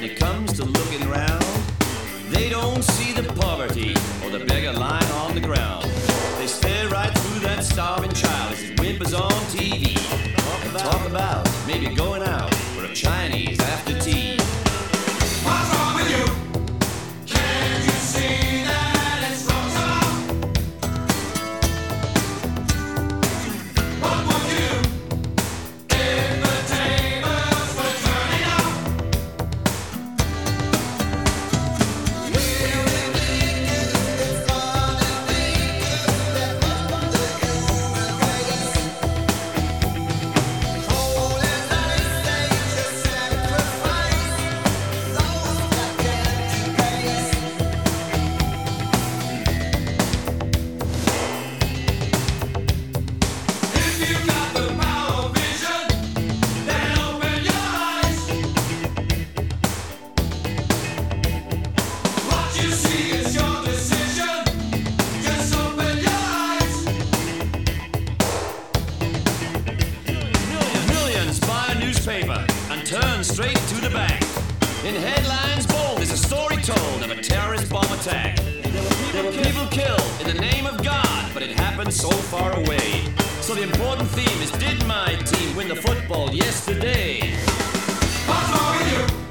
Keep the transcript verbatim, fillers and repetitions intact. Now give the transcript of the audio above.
it comes to looking round, they don't see the poverty or the beggar lying on the ground. They stare right through that starving child as it whimpers on T V. Talk about, talk about maybe going out for a Chinese after tea. What's wrong with you? Can't you see that it's wrong somehow? What would you do if the tables were turning out? If you got the power of vision, then open your eyes. What you see is your decision. Just open your eyes. Millions, millions buy a newspaper and turn straight to the bank. In headlines bold is a story told of a terrorist bomb attack. There were people killed in the name of God, but it happened so far away. So the important theme is, did my team win the football yesterday? What's wrong with you?